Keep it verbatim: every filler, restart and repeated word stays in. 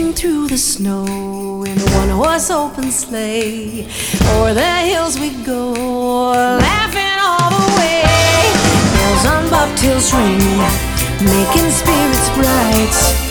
racing through the snow in a one-horse open sleigh. O'er the hills we go, laughing all the way. Bells on bobtails ring, making spirits bright.